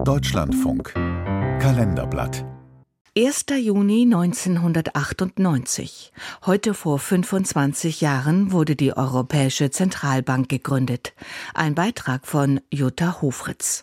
Deutschlandfunk Kalenderblatt 1. Juni 1998. Heute vor 25 Jahren wurde die Europäische Zentralbank gegründet. Ein Beitrag von Jutta Hofritz.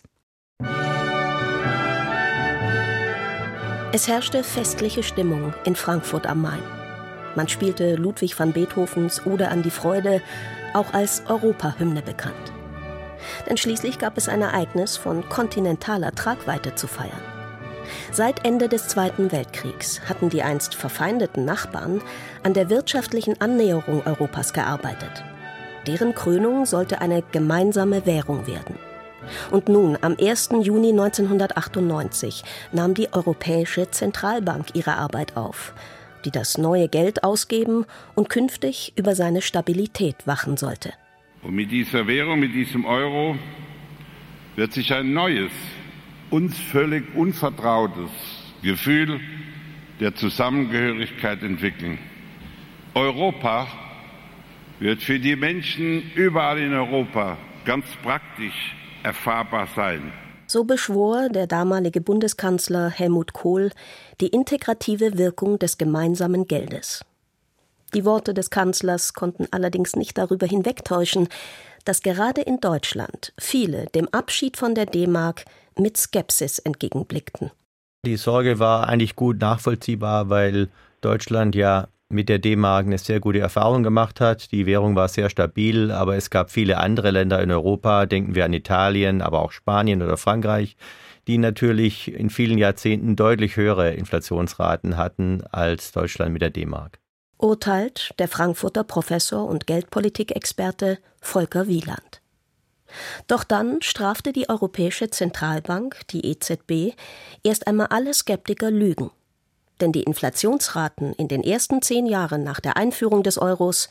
Es herrschte festliche Stimmung in Frankfurt am Main. Man spielte Ludwig van Beethovens Ode an die Freude, auch als Europahymne bekannt. Denn schließlich gab es ein Ereignis von kontinentaler Tragweite zu feiern. Seit Ende des Zweiten Weltkriegs hatten die einst verfeindeten Nachbarn an der wirtschaftlichen Annäherung Europas gearbeitet. Deren Krönung sollte eine gemeinsame Währung werden. Und nun, am 1. Juni 1998, nahm die Europäische Zentralbank ihre Arbeit auf, die das neue Geld ausgeben und künftig über seine Stabilität wachen sollte. Und mit dieser Währung, mit diesem Euro, wird sich ein neues, uns völlig unvertrautes Gefühl der Zusammengehörigkeit entwickeln. Europa wird für die Menschen überall in Europa ganz praktisch erfahrbar sein. So beschwor der damalige Bundeskanzler Helmut Kohl die integrative Wirkung des gemeinsamen Geldes. Die Worte des Kanzlers konnten allerdings nicht darüber hinwegtäuschen, dass gerade in Deutschland viele dem Abschied von der D-Mark mit Skepsis entgegenblickten. Die Sorge war eigentlich gut nachvollziehbar, weil Deutschland ja mit der D-Mark eine sehr gute Erfahrung gemacht hat. Die Währung war sehr stabil, aber es gab viele andere Länder in Europa, denken wir an Italien, aber auch Spanien oder Frankreich, die natürlich in vielen Jahrzehnten deutlich höhere Inflationsraten hatten als Deutschland mit der D-Mark. Urteilt der Frankfurter Professor und Geldpolitikexperte Volker Wieland. Doch dann strafte die Europäische Zentralbank, die EZB, erst einmal alle Skeptiker Lügen. Denn die Inflationsraten in den ersten 10 Jahren nach der Einführung des Euros,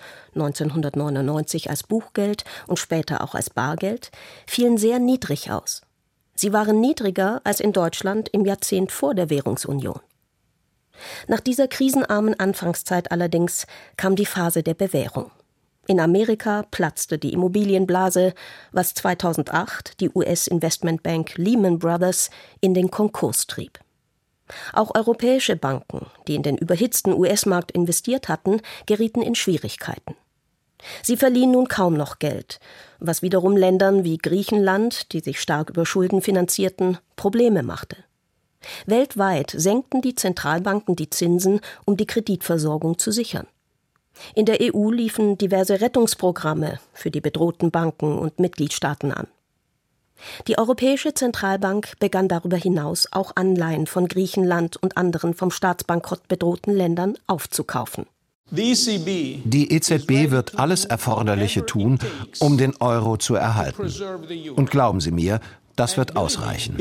1999 als Buchgeld und später auch als Bargeld, fielen sehr niedrig aus. Sie waren niedriger als in Deutschland im Jahrzehnt vor der Währungsunion. Nach dieser krisenarmen Anfangszeit allerdings kam die Phase der Bewährung. In Amerika platzte die Immobilienblase, was 2008 die US-Investmentbank Lehman Brothers in den Konkurs trieb. Auch europäische Banken, die in den überhitzten US-Markt investiert hatten, gerieten in Schwierigkeiten. Sie verliehen nun kaum noch Geld, was wiederum Ländern wie Griechenland, die sich stark über Schulden finanzierten, Probleme machte. Weltweit senkten die Zentralbanken die Zinsen, um die Kreditversorgung zu sichern. In der EU liefen diverse Rettungsprogramme für die bedrohten Banken und Mitgliedstaaten an. Die Europäische Zentralbank begann darüber hinaus auch Anleihen von Griechenland und anderen vom Staatsbankrott bedrohten Ländern aufzukaufen. Die EZB wird alles Erforderliche tun, um den Euro zu erhalten. Und glauben Sie mir, das wird ausreichen,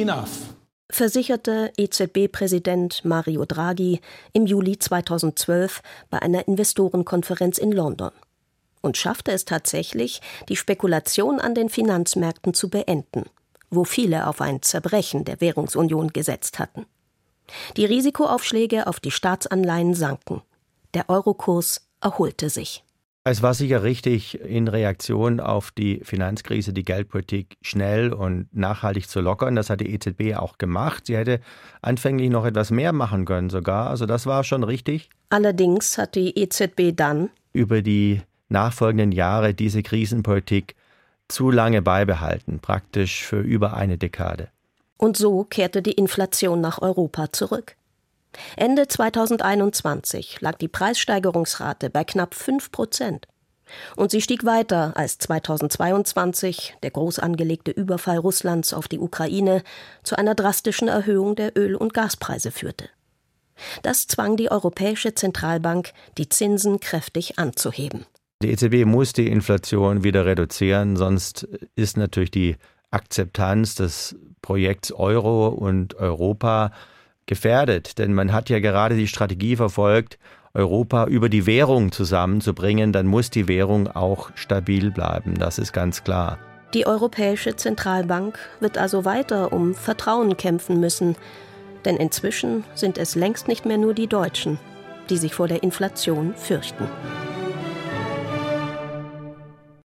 versicherte EZB-Präsident Mario Draghi im Juli 2012 bei einer Investorenkonferenz in London und schaffte es tatsächlich, die Spekulation an den Finanzmärkten zu beenden, wo viele auf ein Zerbrechen der Währungsunion gesetzt hatten. Die Risikoaufschläge auf die Staatsanleihen sanken. Der Eurokurs erholte sich. Es war sicher richtig, in Reaktion auf die Finanzkrise die Geldpolitik schnell und nachhaltig zu lockern. Das hat die EZB auch gemacht. Sie hätte anfänglich noch etwas mehr machen können sogar. Also das war schon richtig. Allerdings hat die EZB dann über die nachfolgenden Jahre diese Krisenpolitik zu lange beibehalten, praktisch für über eine Dekade. Und so kehrte die Inflation nach Europa zurück. Ende 2021 lag die Preissteigerungsrate bei knapp 5%. Und sie stieg weiter, als 2022 der groß angelegte Überfall Russlands auf die Ukraine zu einer drastischen Erhöhung der Öl- und Gaspreise führte. Das zwang die Europäische Zentralbank, die Zinsen kräftig anzuheben. Die EZB muss die Inflation wieder reduzieren, sonst ist natürlich die Akzeptanz des Projekts Euro und Europa gefährdet. Denn man hat ja gerade die Strategie verfolgt, Europa über die Währung zusammenzubringen. Dann muss die Währung auch stabil bleiben, das ist ganz klar. Die Europäische Zentralbank wird also weiter um Vertrauen kämpfen müssen. Denn inzwischen sind es längst nicht mehr nur die Deutschen, die sich vor der Inflation fürchten.